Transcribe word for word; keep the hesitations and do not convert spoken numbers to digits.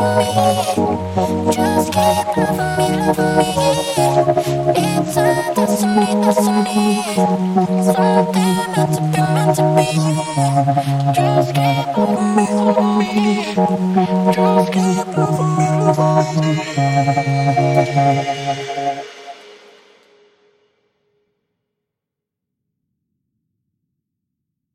Just keep loving me, loving me. It's a destiny, destiny. Something meant to be, meant to be. Just keep loving me, loving me. Just keep loving me, loving me.